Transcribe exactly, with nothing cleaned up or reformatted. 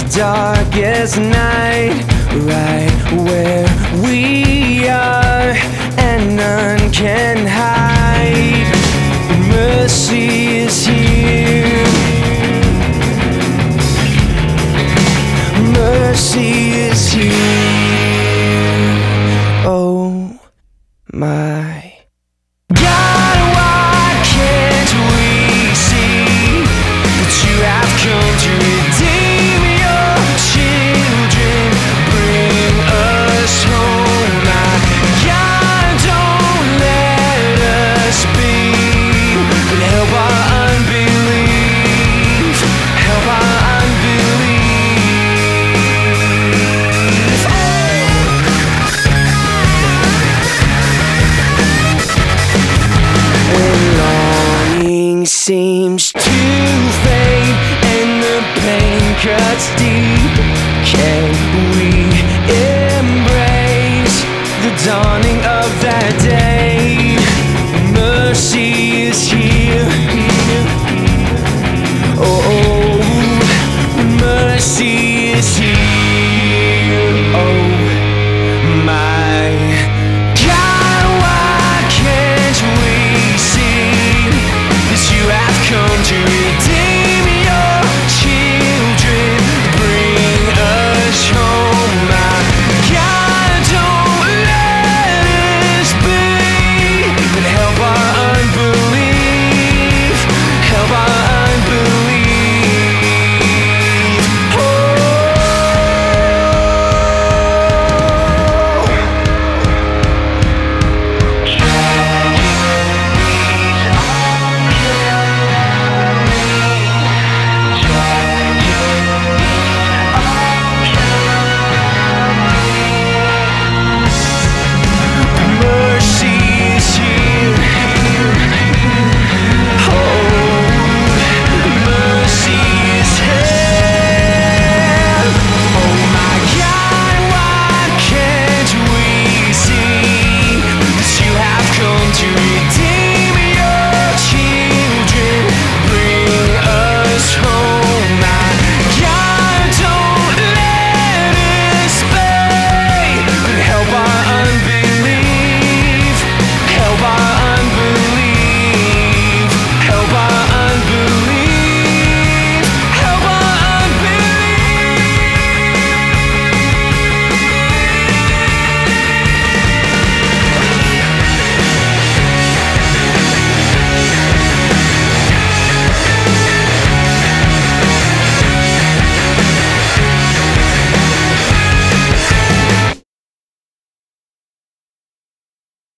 darkest night, right where we are, and none can hide. Mercy is here. Mercy is here. Oh my God, why can't we see that you have come to redeem your children, bring us home? My God, don't let us be, but help our unbelief, help our unbelief. Seems to fade and the pain cuts deep.